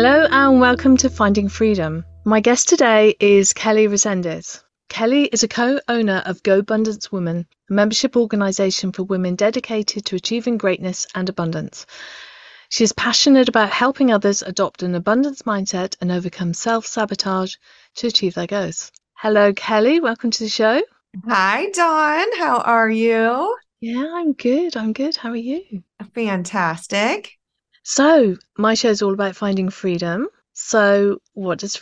Hello and welcome to Finding Freedom. My guest today is Kelly Resendez. Kelly is a co-owner of Go Abundance Women, a membership organisation for women dedicated to achieving greatness and abundance. She is passionate about helping others adopt an abundance mindset and overcome self-sabotage to achieve their goals. Hello, Kelly. Welcome to the show. Hi, Dawn. How are you? Yeah, I'm good. How are you? Fantastic. So, my show is all about finding freedom. So, what does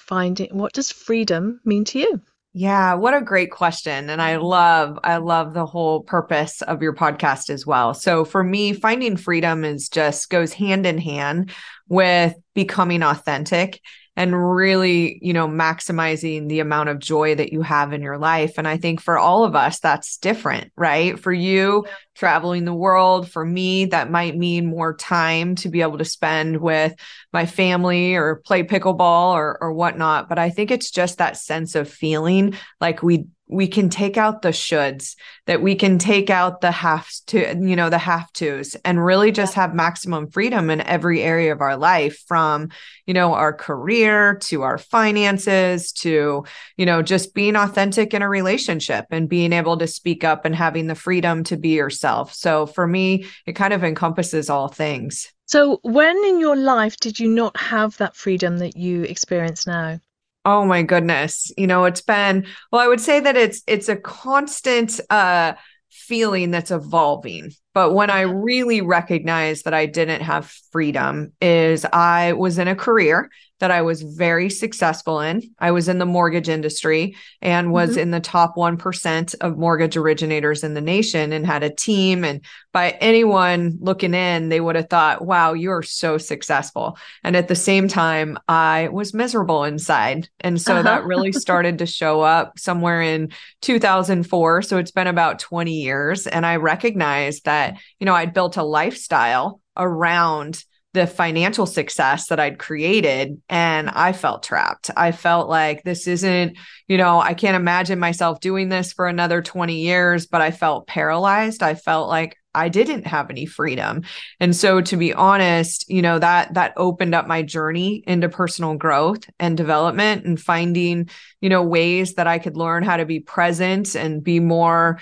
freedom mean to you? Yeah, what a great question. And I love the whole purpose of your podcast as well. So for me, finding freedom is just goes hand in hand with becoming authentic and really, maximizing the amount of joy that you have in your life. And I think for all of us, that's different, right? For you, traveling the world, for me, that might mean more time to be able to spend with my family or play pickleball or whatnot. But I think it's just that sense of feeling like we can take out the shoulds, that we can take out the the have tos, and really just have maximum freedom in every area of our life, from, our career to our finances to, just being authentic in a relationship and being able to speak up and having the freedom to be yourself. So for me, it kind of encompasses all things. So, when in your life did you not have that freedom that you experience now? Oh my goodness. It's been, well, I would say that it's a constant feeling that's evolving. But when I really recognized that I didn't have freedom is I was in a career that I was very successful in. I was in the mortgage industry and was Mhm. in the top 1% of mortgage originators in the nation and had a team. And by anyone looking in, they would have thought, wow, you're so successful. And at the same time, I was miserable inside. And so Uh-huh. that really started to show up somewhere in 2004. So it's been about 20 years. And I recognized that, I'd built a lifestyle around the financial success that I'd created, and I felt trapped. I felt like this isn't, I can't imagine myself doing this for another 20 years, but I felt paralyzed. I felt like I didn't have any freedom. And so to be honest, that opened up my journey into personal growth and development and finding, ways that I could learn how to be present and be more,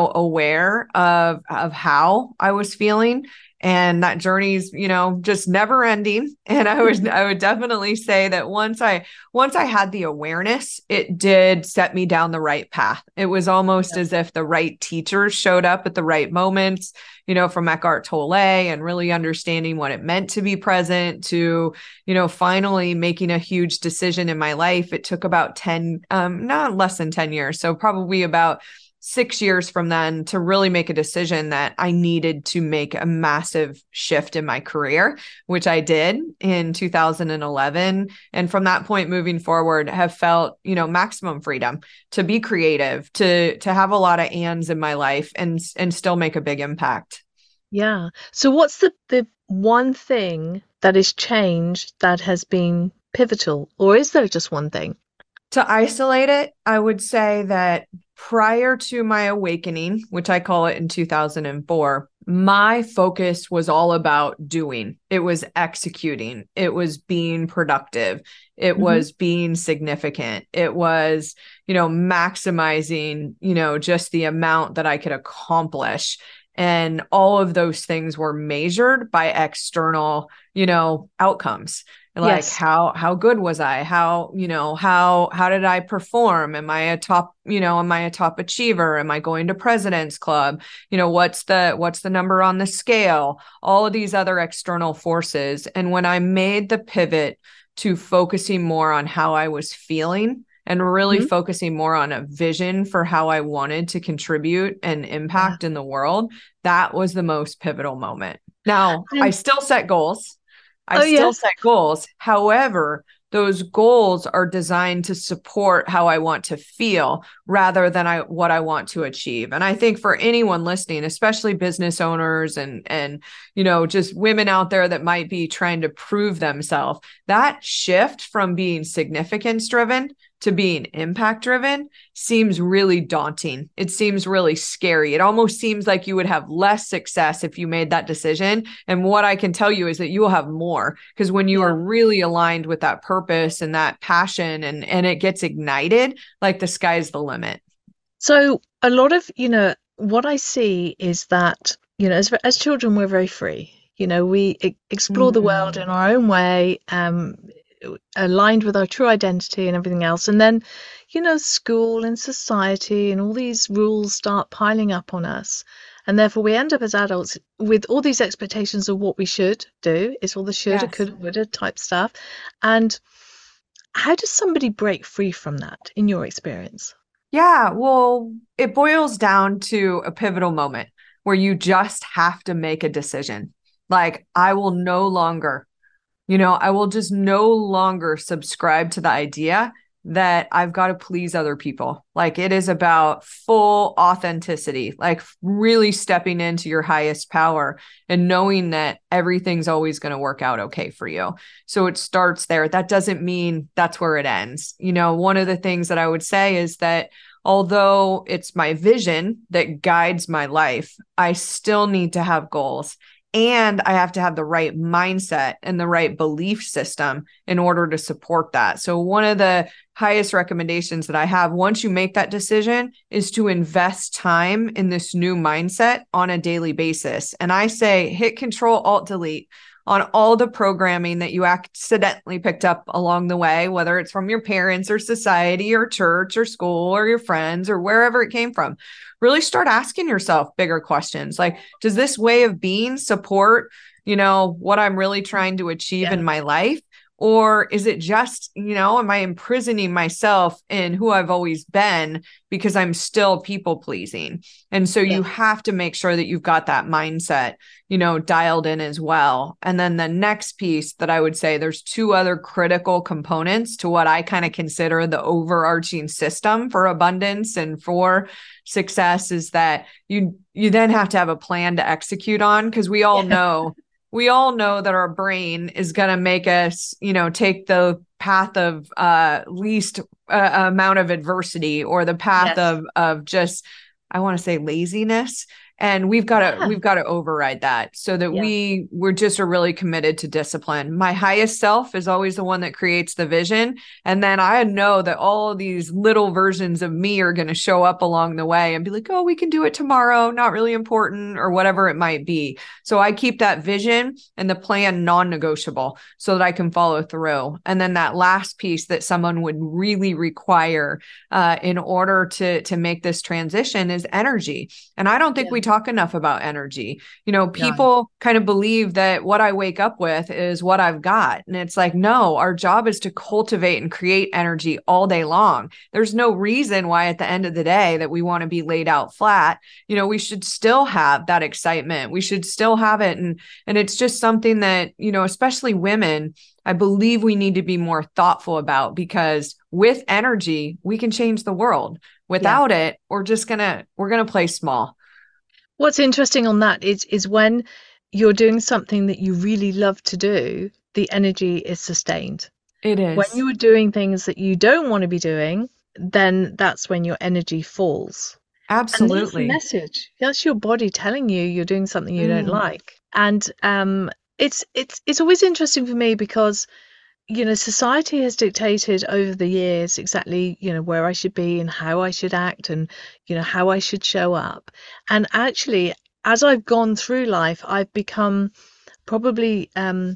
aware of how I was feeling. And that journey's, just never ending. And I would definitely say that once I had the awareness, it did set me down the right path. It was almost Yeah. as if the right teachers showed up at the right moments, from Eckhart Tolle, and really understanding what it meant to be present to, finally making a huge decision in my life. It took about 10, not less than 10 years. So probably about 6 years from then to really make a decision that I needed to make a massive shift in my career, which I did in 2011. And from that point moving forward, have felt, maximum freedom to be creative, to have a lot of ands in my life and still make a big impact. Yeah. So, what's the one thing that has changed that has been pivotal, or is there just one thing? To isolate it, I would say that prior to my awakening, which I call it in 2004, my focus was all about doing. It was executing. It was being productive. It Hmm. was being significant. It was, maximizing, just the amount that I could accomplish. And all of those things were measured by external, outcomes. Like Yes. how good was I? How did I perform? Am I a top achiever? Am I going to President's Club? What's the number on the scale? All of these other external forces. And when I made the pivot to focusing more on how I was feeling and really Hmm. focusing more on a vision for how I wanted to contribute and Yeah. impact in the world, that was the most pivotal moment. Now, I And still set goals. I oh still yes. set goals. However, those goals are designed to support how I want to feel rather than what I want to achieve. And I think for anyone listening, especially business owners and just women out there that might be trying to prove themselves, that shift from being significance driven to being impact driven seems really daunting. It seems really scary. It almost seems like you would have less success if you made that decision. And what I can tell you is that you will have more, because when you are really aligned with that purpose and that passion and it gets ignited, like the sky's the limit. So a lot of, what I see is that, as children, we're very free. We explore the world in our own way, aligned with our true identity and everything else. And then, school and society and all these rules start piling up on us. And therefore we end up as adults with all these expectations of what we should do. It's all the shoulda, coulda, woulda type stuff. And how does somebody break free from that in your experience? Yeah, well, it boils down to a pivotal moment where you just have to make a decision. Like, I will just no longer subscribe to the idea that I've got to please other people. Like, it is about full authenticity, like really stepping into your highest power and knowing that everything's always going to work out okay for you. So it starts there. That doesn't mean that's where it ends. One of the things that I would say is that although it's my vision that guides my life, I still need to have goals. And I have to have the right mindset and the right belief system in order to support that. So one of the highest recommendations that I have once you make that decision is to invest time in this new mindset on a daily basis. And I say hit Control Alt Delete on all the programming that you accidentally picked up along the way, whether it's from your parents or society or church or school or your friends or wherever it came from. Really start asking yourself bigger questions. Like, does this way of being support, what I'm really trying to achieve in my life? Or is it just, am I imprisoning myself in who I've always been because I'm still people pleasing? And so you have to make sure that you've got that mindset, dialed in as well. And then the next piece that I would say, there's two other critical components to what I kind of consider the overarching system for abundance and for success, is that you then have to have a plan to execute on, because we all know that our brain is going to make us, take the path of least amount of adversity, or the path of just, I want to say, laziness. And we've got to override that so that we're just really committed to discipline. My highest self is always the one that creates the vision. And then I know that all of these little versions of me are going to show up along the way and be like, oh, we can do it tomorrow. Not really important, or whatever it might be. So I keep that vision and the plan non-negotiable so that I can follow through. And then that last piece that someone would really require in order to make this transition is energy. And I don't think we talk enough about energy. People kind of believe that what I wake up with is what I've got. And it's like, no, our job is to cultivate and create energy all day long. There's no reason why at the end of the day that we want to be laid out flat. We should still have that excitement. We should still have it. And it's just something that, especially women, I believe we need to be more thoughtful about, because with energy, we can change the world. Without it, we're going to play small. What's interesting on that is when you're doing something that you really love to do, the energy is sustained. It is. When you're doing things that you don't want to be doing, then that's when your energy falls. Absolutely. And that's the message. That's your body telling you you're doing something you don't like. And it's always interesting for me because society has dictated over the years exactly, where I should be and how I should act and, how I should show up. And actually, as I've gone through life, I've become probably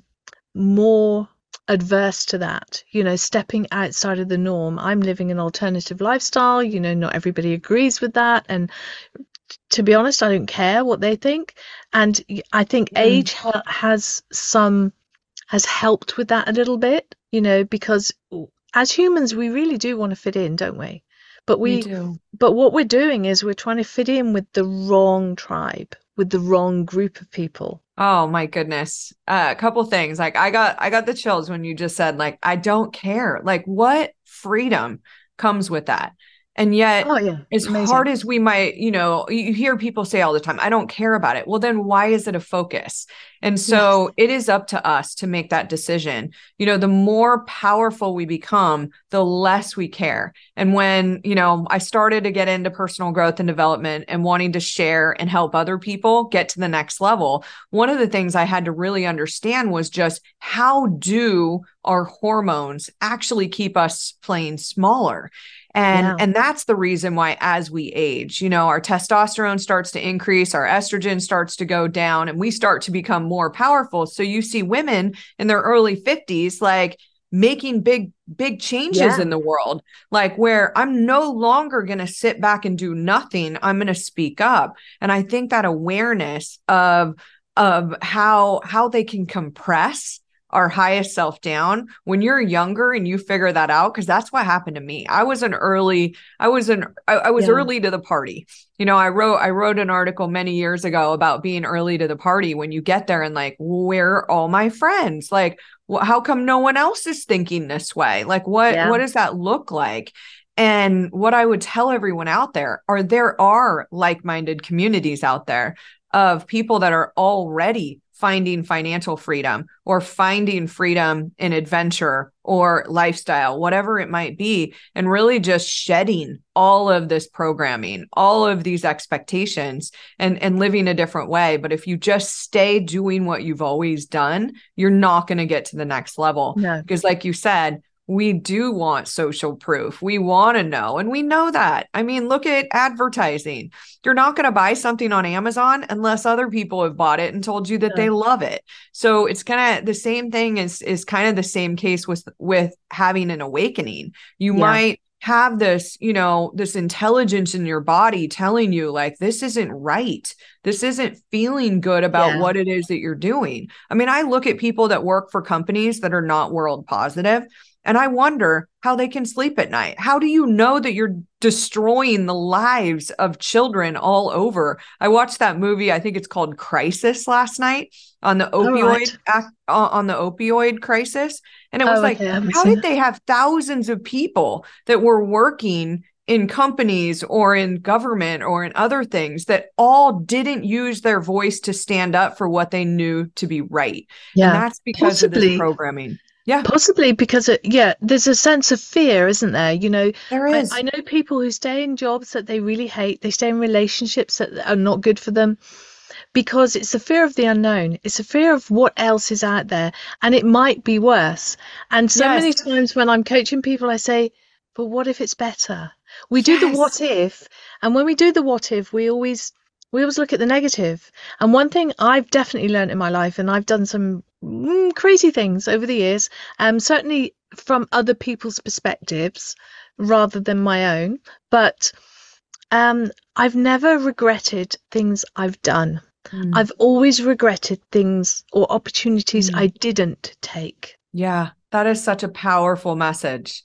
more adverse to that, stepping outside of the norm. I'm living an alternative lifestyle, not everybody agrees with that. And to be honest, I don't care what they think. And I think age has helped with that a little bit, because as humans, we really do want to fit in, don't we? But we do. But what we're doing is we're trying to fit in with the wrong tribe, with the wrong group of people. Oh my goodness. A couple things. Like I got the chills when you just said, like, I don't care. Like, what freedom comes with that? And yet, Oh, yeah. as hard Amazing. as we might, you hear people say all the time, I don't care about it. Well, then why is it a focus? And Yes. so it is up to us to make that decision. The more powerful we become, the less we care. And when, I started to get into personal growth and development and wanting to share and help other people get to the next level, one of the things I had to really understand was just how do our hormones actually keep us playing smaller? And Yeah. and that's the reason why as we age, our testosterone starts to increase, our estrogen starts to go down, and we start to become more powerful. So you see women in their early 50s like making big changes Yeah. in the world, like where I'm no longer going to sit back and do nothing. I'm going to speak up. And I think that awareness of how they can compress our highest self down when you're younger and you figure that out, because that's what happened to me. I was Yeah. early to the party. I wrote an article many years ago about being early to the party. When you get there and like, where are all my friends? Like, how come no one else is thinking this way? Like, what Yeah. does that look like? And what I would tell everyone out there are like-minded communities out there of people that are already finding financial freedom or finding freedom in adventure or lifestyle, whatever it might be, and really just shedding all of this programming, all of these expectations, and living a different way. But if you just stay doing what you've always done, you're not going to get to the next level. No. Because like you said, we do want social proof. We want to know, and we know that. I mean, look at advertising. You're not going to buy something on Amazon unless other people have bought it and told you that No. they love it. So it's kind of the same thing is kind of the same case with having an awakening. You Yeah. might have this, this intelligence in your body telling you like, this isn't right. This isn't feeling good about Yeah. what it is that you're doing. I mean, I look at people that work for companies that are not world positive, and I wonder how they can sleep at night. How do you know that you're destroying the lives of children all over? I watched that movie, I think it's called Crisis, last night on the All right. opioid crisis. And it was Oh, like, okay. I haven't how seen did it. they have thousands of people that were working in companies or in government or in other things that all didn't use their voice to stand up for what they knew to be right? And Yeah. that's because of this Possibly. programming. Yeah, Possibly because there's a sense of fear, isn't there? there I is. know people who stay in jobs that they really hate. They stay in relationships that are not good for them because it's a fear of the unknown. It's a fear of what else is out there, and it might be worse. And so many Yes. times when I'm coaching people, I say, but what if it's better? We do the Yes. what if, and when we do the what if, we always look at the negative. And one thing I've definitely learned in my life, and I've done some crazy things over the years, certainly from other people's perspectives rather than my own, but I've never regretted things I've done. Mm, I've always regretted things or opportunities I mm. didn't take. Yeah, that is such a powerful message,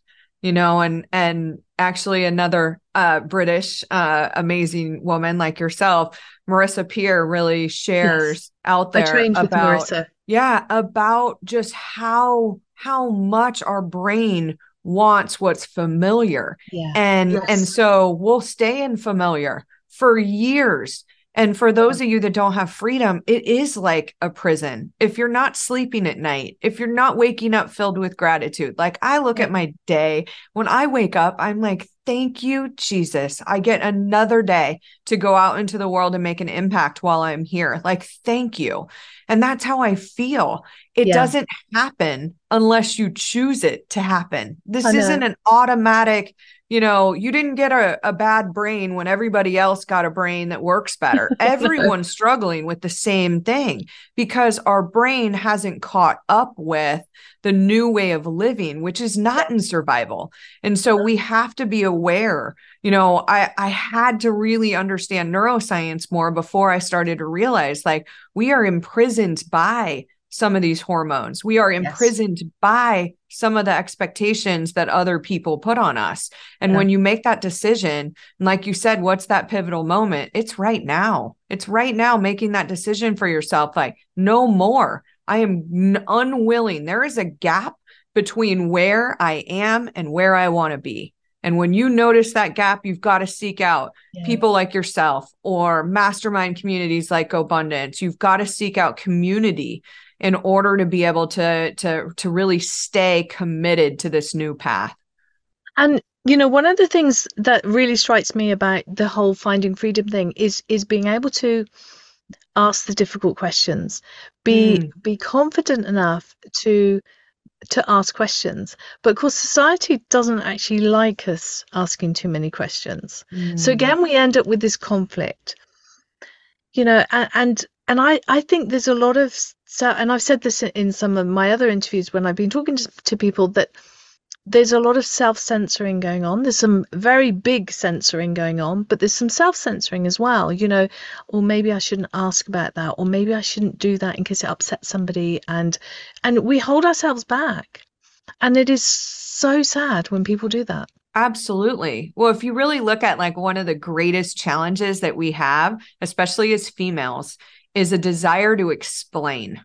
and actually another British amazing woman like yourself, Marissa Peer, really Yes, shares out I there trained with about, Marissa. yeah, about just how much our brain wants what's familiar. Yeah. And Yes. so we'll stay in familiar for years. And for Yeah. those of you that don't have freedom, it is like a prison. If you're not sleeping at night, if you're not waking up filled with gratitude, like I look Yeah. at my day, when I wake up, I'm like, thank you, Jesus. I get another day to go out into the world and make an impact while I'm here. Like, thank you. And that's how I feel. It Yeah. doesn't happen unless you choose it to happen. I This know. isn't an automatic, you didn't get a bad brain when everybody else got a brain that works better. No. Everyone's struggling with the same thing because our brain hasn't caught up with the new way of living, which is not in survival. And so we have to be aware. I had to really understand neuroscience more before I started to realize like we are imprisoned by some of these hormones. We are Yes. imprisoned by some of the expectations that other people put on us. And Yeah. when you make that decision, and like you said, what's that pivotal moment? It's right now. It's right now making that decision for yourself. Like, no more. I am unwilling. There is a gap between where I am and where I want to be. And when you notice that gap, you've got to seek out Yeah. people like yourself or mastermind communities like GoBundance. You've got to seek out community in order to be able to really stay committed to this new path. And one of the things that really strikes me about the whole finding freedom thing is being able to ask the difficult questions, be confident enough to ask questions. But of course, society doesn't actually like us asking too many questions. So again, we end up with this conflict, and I think there's a lot of, and I've said this in some of my other interviews when I've been talking to people, that there's a lot of self-censoring going on. There's some very big censoring going on, but there's some self-censoring as well, or maybe I shouldn't ask about that, or maybe I shouldn't do that in case it upsets somebody. And we hold ourselves back. And it is so sad when people do that. Absolutely. Well, if you really look at like one of the greatest challenges that we have, especially as females, is a desire to explain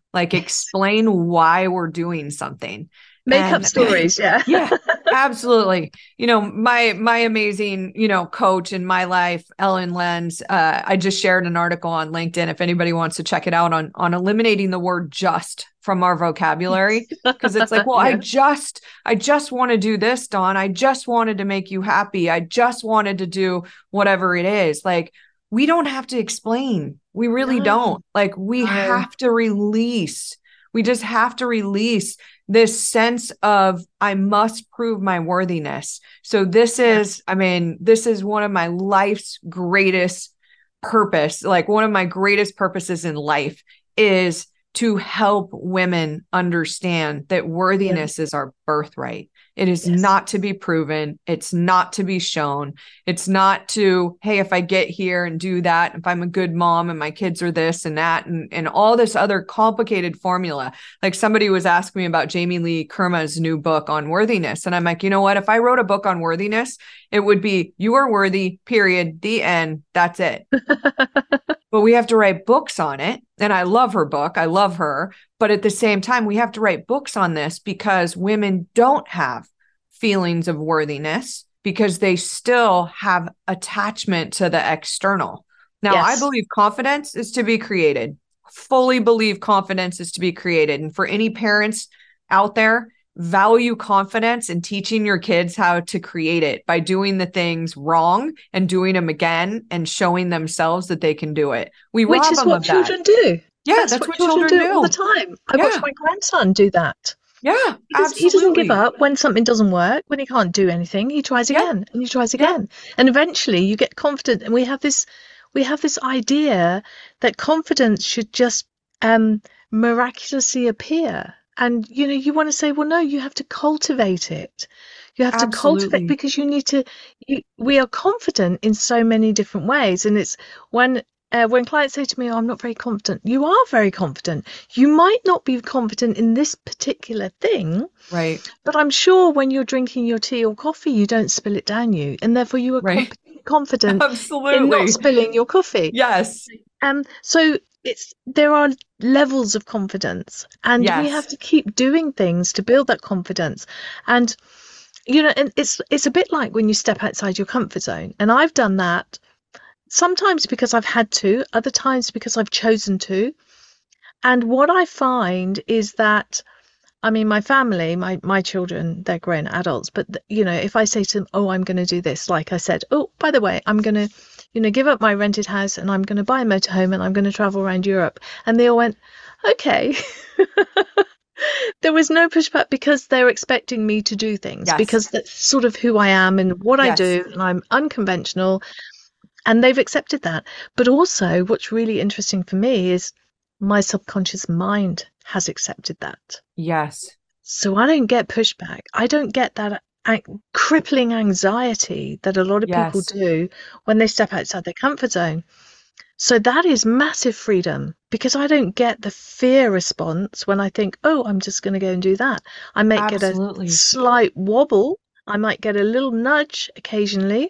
why we're doing something. Make up stories. Yeah. Yeah, absolutely. My amazing, coach in my life, Ellen Lenz, I just shared an article on LinkedIn if anybody wants to check it out on eliminating the word just from our vocabulary. Because it's like, well, yeah. I just want to do this, Dawn. I just wanted to make you happy. I just wanted to do whatever it is. Like, we don't have to explain. We really don't. Like, we have to release. We just have to release this sense of, I must prove my worthiness. So this is one of my life's greatest purpose. Like, one of my greatest purposes in life is to help women understand that worthiness is our birthright. It is not to be proven. It's not to be shown. It's not to, hey, if I get here and do that, if I'm a good mom and my kids are this and that, and all this other complicated formula. Like, somebody was asking me about Jamie Lee Kurma's new book on worthiness. And I'm like, you know what? If I wrote a book on worthiness, it would be, you are worthy, period, the end. That's it. But we have to write books on it. And I love her book. I love her. But at the same time, we have to write books on this because women don't have feelings of worthiness because they still have attachment to the external. Now, I believe confidence is to be created. Fully believe confidence is to be created. And for any parents out there, value confidence and teaching your kids how to create it by doing the things wrong and doing them again and showing themselves that they can do it. Which is what children do. Yeah, that's what children do all the time. I watch my grandson do that. Yeah, he doesn't give up when something doesn't work, when he can't do anything. He tries again and he tries again. And eventually you get confident. And we have this idea that confidence should just miraculously appear. And, you want to say, well, no, you have to cultivate it. You have to cultivate because you need to, we are confident in so many different ways. And it's when clients say to me, oh, I'm not very confident. You are very confident. You might not be confident in this particular thing. Right. But I'm sure when you're drinking your tea or coffee, you don't spill it down you. And therefore you are confident in not spilling your coffee. Yes. So there are levels of confidence, and we have to keep doing things to build that confidence. And and it's a bit like when you step outside your comfort zone. And I've done that sometimes because I've had to, other times because I've chosen to. And what I find is that, I mean, my family, my children, they're grown adults, but if I say to them, oh, I'm going to do this, like I said, oh, by the way, I'm going to give up my rented house and I'm going to buy a motorhome and I'm going to travel around Europe. And they all went, okay. There was no pushback because they're expecting me to do things because that's sort of who I am and what I do. And I'm unconventional and they've accepted that. But also what's really interesting for me is my subconscious mind has accepted that. Yes. So I don't get pushback. I don't get that crippling anxiety that a lot of people do when they step outside their comfort zone. So that is massive freedom because I don't get the fear response when I think, oh, I'm just going to go and do that. I might get a slight wobble. I might get a little nudge occasionally,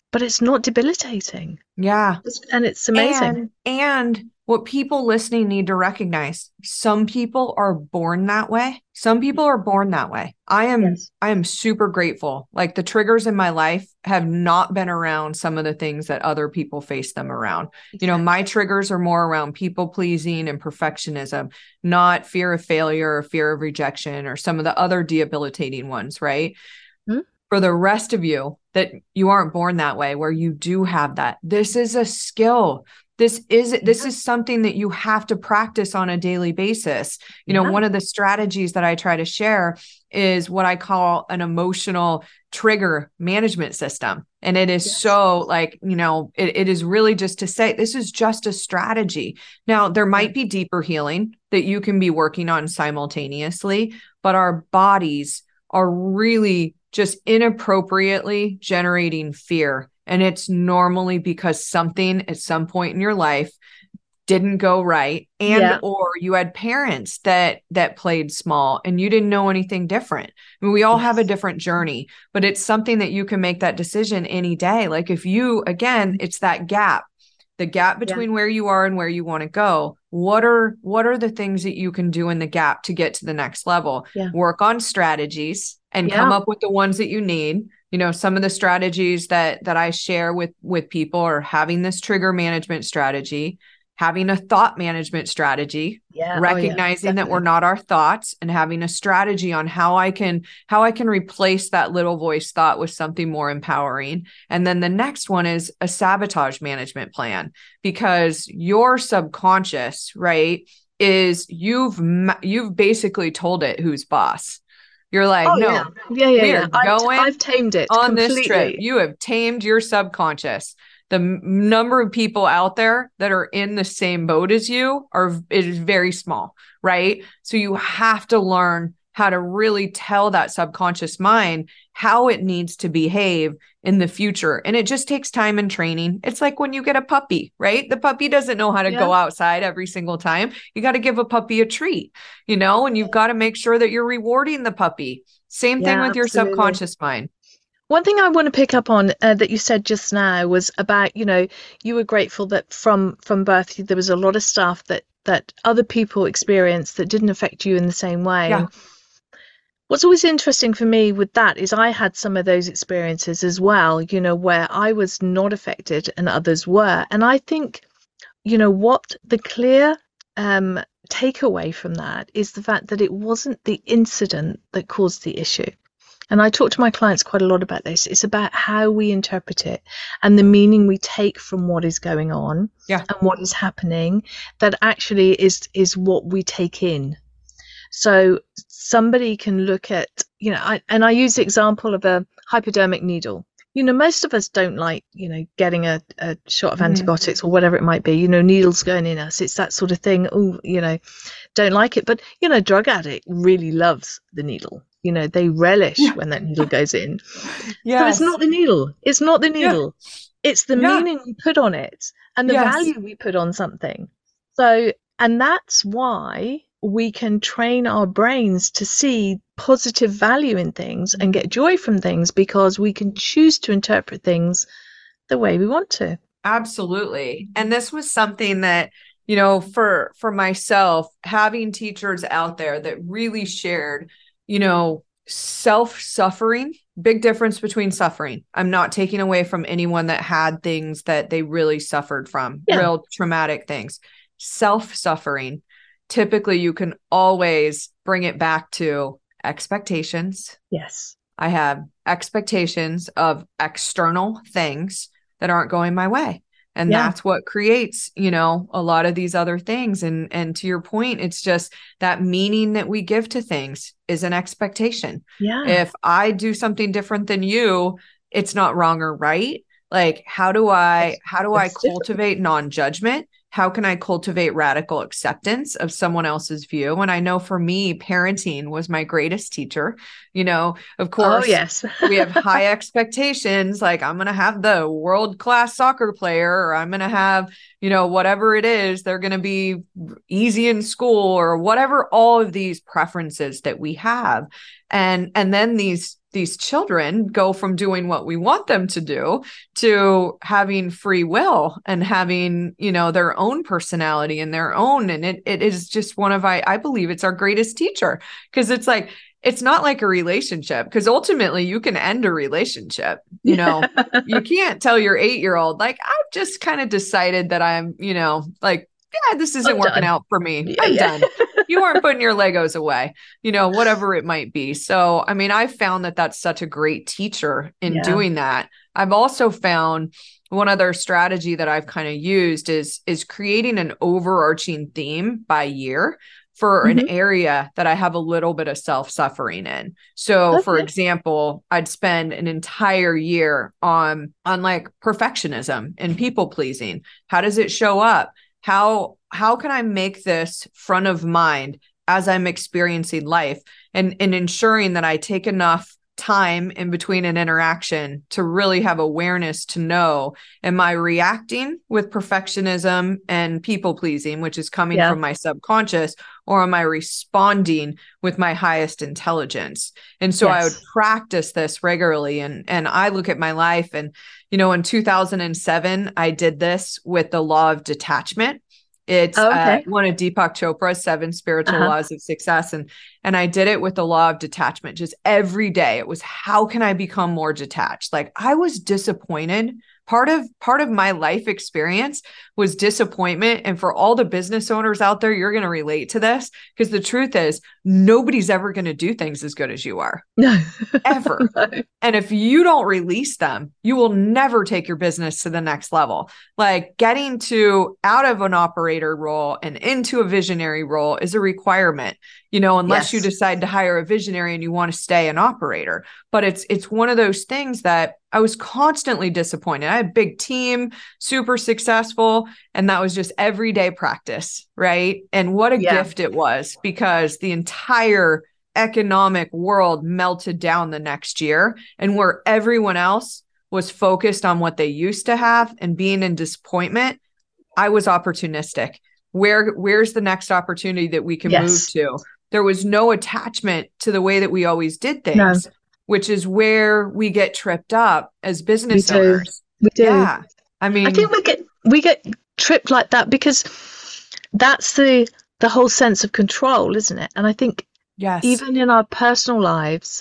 but it's not debilitating. Yeah. And it's amazing. And what people listening need to recognize, some people are born that way. Some people are born that way. I am super grateful. Like the triggers in my life have not been around some of the things that other people face them around. Exactly. My triggers are more around people pleasing and perfectionism, not fear of failure or fear of rejection or some of the other debilitating ones, right? Mm-hmm. For the rest of you that you aren't born that way, where you do have that, this is a skill. This is something that you have to practice on a daily basis. One of the strategies that I try to share is what I call an emotional trigger management system. And it is so like, it is really just to say, this is just a strategy. Now, there might be deeper healing that you can be working on simultaneously, but our bodies are really just inappropriately generating fear. And it's normally because something at some point in your life didn't go right. Or you had parents that played small and you didn't know anything different. I mean, we all have a different journey, but it's something that you can make that decision any day. Like if you, again, it's that gap, the gap between where you are and where you want to go. What are the things that you can do in the gap to get to the next level? Work on strategies and come up with the ones that you need. Some of the strategies that I share with people are having this trigger management strategy, having a thought management strategy, recognizing that we're not our thoughts, and having a strategy on how I can replace that little voice thought with something more empowering. And then the next one is a sabotage management plan, because your subconscious, right, is you've basically told it who's boss. You're like, I've tamed it on completely. This trip. You have tamed your subconscious. The number of people out there that are in the same boat as you is very small, right? So you have to learn how to really tell that subconscious mind how it needs to behave in the future. And it just takes time and training. It's like when you get a puppy, right? The puppy doesn't know how to go outside every single time. You got to give a puppy a treat, and you've got to make sure that you're rewarding the puppy. Same thing with your subconscious mind. One thing I want to pick up on that you said just now was about, you were grateful that from birth, there was a lot of stuff that other people experienced that didn't affect you in the same way. Yeah. What's always interesting for me with that is I had some of those experiences as well, where I was not affected and others were. And I think, what the clear takeaway from that is the fact that it wasn't the incident that caused the issue. And I talk to my clients quite a lot about this. It's about how we interpret it and the meaning we take from what is going on and what is happening that actually is what we take in. So somebody can look at, I use the example of a hypodermic needle. Most of us don't like, getting a shot of antibiotics or whatever it might be, needles going in us. It's that sort of thing. Oh, don't like it. But, drug addict really loves the needle. They relish when that needle goes in. But it's not the needle. It's not the needle. It's the meaning we put on it and the value we put on something. So, and that's why we can train our brains to see positive value in things and get joy from things, because we can choose to interpret things the way we want to. Absolutely. And this was something that, for myself, having teachers out there that really shared, self-suffering, big difference between suffering. I'm not taking away from anyone that had things that they really suffered from, real traumatic things. Self-suffering. Typically, you can always bring it back to expectations. Yes. I have expectations of external things that aren't going my way. And that's what creates, a lot of these other things. And to your point, it's just that meaning that we give to things is an expectation. Yeah. If I do something different than you, it's not wrong or right. Like, how do I cultivate non-judgment? How can I cultivate radical acceptance of someone else's view? And I know for me, parenting was my greatest teacher. Of course, we have high expectations. Like, I'm going to have the world-class soccer player, or I'm going to have, whatever it is, they're going to be easy in school, or whatever, all of these preferences that we have. And then these these children go from doing what we want them to do to having free will and having, their own personality and their own. And it is just one of, I believe it's our greatest teacher, because it's not like a relationship, because ultimately you can end a relationship. You can't tell your 8-year-old, like, I've just kind of decided that I'm, this isn't working out for me. I'm done. You aren't putting your Legos away, whatever it might be. So, I mean, I've found that that's such a great teacher in doing that. I've also found one other strategy that I've kind of used is creating an overarching theme by year for an area that I have a little bit of self-suffering in. So for example, I'd spend an entire year on like perfectionism and people pleasing. How does it show up? How can I make this front of mind as I'm experiencing life, and ensuring that I take enough time in between an interaction to really have awareness to know, am I reacting with perfectionism and people pleasing, which is coming from my subconscious, or am I responding with my highest intelligence? And so I would practice this regularly. And I look at my life, and, in 2007, I did this with the law of detachment. It's one of Deepak Chopra's 7 spiritual laws of success. And I did it with the law of detachment. Just every day it was, how can I become more detached? Like, I was disappointed. Part of my life experience was disappointment. And for all the business owners out there, you're going to relate to this, because the truth is nobody's ever going to do things as good as you are. No, ever. No. And if you don't release them, you will never take your business to the next level. Like, getting out of an operator role and into a visionary role is a requirement, unless you decide to hire a visionary and you want to stay an operator. But it's one of those things that I was constantly disappointed. I had a big team, super successful, and that was just everyday practice, right? And what a gift it was, because the entire economic world melted down the next year, and where everyone else was focused on what they used to have and being in disappointment, I was opportunistic. Where's the next opportunity that we can move to? There was no attachment to the way that we always did things, which is where we get tripped up as business owners. We do. Yeah. I mean, I think we get tripped like that because that's the whole sense of control, isn't it? And I think even in our personal lives,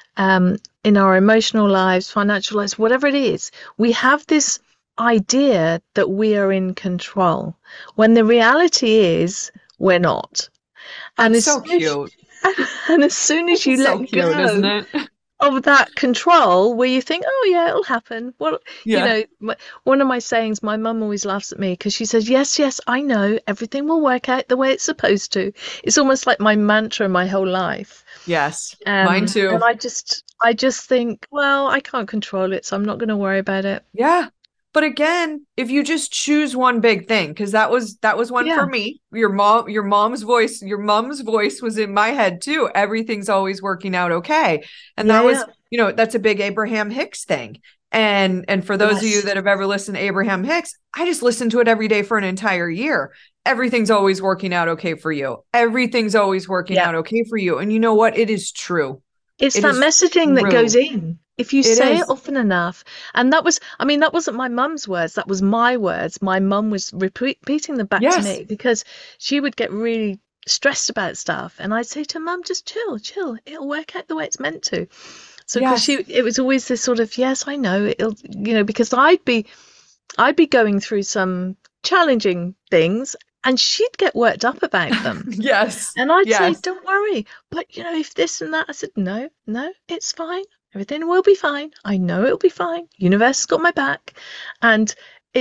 in our emotional lives, financial lives, whatever it is, we have this idea that we are in control, when the reality is we're not. And it's so cute. And as soon as you let go, isn't it? Of that control, where you think, oh yeah, it'll happen. Well, one of my sayings, my mum always laughs at me because she says, yes, I know everything will work out the way it's supposed to. It's almost like my mantra my whole life. Yes, mine too. And I just think, well, I can't control it, so I'm not going to worry about it. Yeah. But again, if you just choose one big thing, because that was one for me. Your mom's voice was in my head too. Everything's always working out okay. And that was, that's a big Abraham Hicks thing. And for those of you that have ever listened to Abraham Hicks, I just listened to it every day for an entire year. Everything's always working out okay for you. Everything's always working out okay for you. And you know what? It is true. It's that messaging that goes in. If you say it often enough, and that wasn't my mum's words, that was my words. My mum was repeating them back to me, because she would get really stressed about stuff. And I'd say to Mum, just chill. It'll work out the way it's meant to. So it was always this sort of, yes, I know it'll, because I'd be going through some challenging things, and she'd get worked up about them. And I'd say, don't worry. But, if this and that, I said, no, it's fine. Everything will be fine. I know it'll be fine. Universe has got my back. And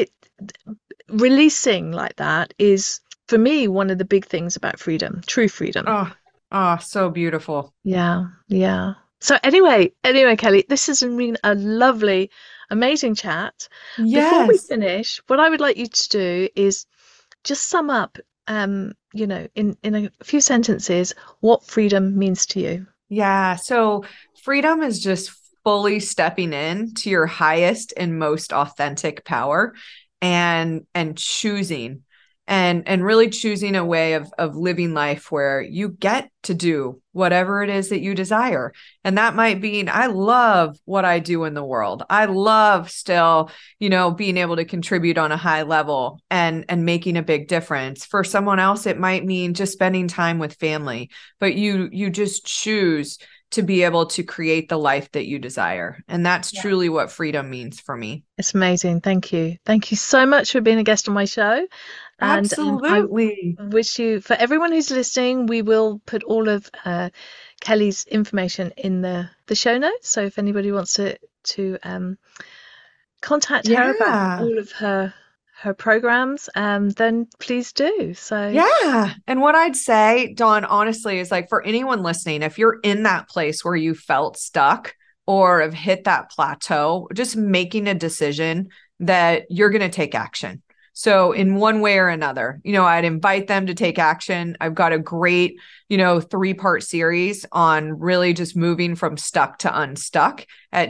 releasing like that is, for me, one of the big things about freedom, true freedom. Oh, so beautiful. Yeah. So anyway, Kelly, this has been a lovely, amazing chat. Before we finish, what I would like you to do is just sum up, in a few sentences, what freedom means to you. Yeah. So freedom is just fully stepping in to your highest and most authentic power, and choosing. and really choosing a way of living life where you get to do whatever it is that you desire. And that might mean, I love what I do in the world. I love still, being able to contribute on a high level and making a big difference. For someone else, it might mean just spending time with family, but you just choose to be able to create the life that you desire. And that's truly what freedom means for me. It's amazing. Thank you. Thank you so much for being a guest on my show. And absolutely. I wish you, for everyone who's listening, we will put all of Kelly's information in the show notes. So if anybody wants to contact her about all of her programs, then please do. So yeah. And what I'd say, Dawn, honestly, is like, for anyone listening, if you're in that place where you felt stuck or have hit that plateau, just making a decision that you're going to take action. So in one way or another, I'd invite them to take action. I've got a great, 3-part series on really just moving from stuck to unstuck at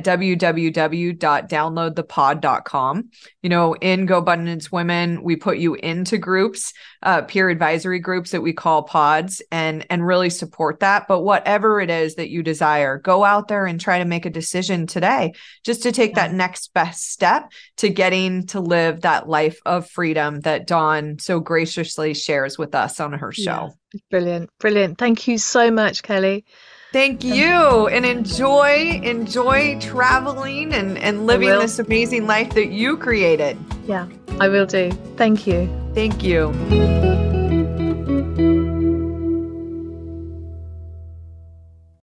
www.downloadthepod.com. In Go Abundance Women, we put you into groups, peer advisory groups that we call pods, and really support that. But whatever it is that you desire, go out there and try to make a decision today, just to take that next best step to getting to live that life of freedom that Dawn so graciously shares with us on her show. Brilliant. Thank you so much, Kelly. Thank you. And enjoy traveling and living this amazing life that you created. Yeah, I will do. Thank you. Thank you.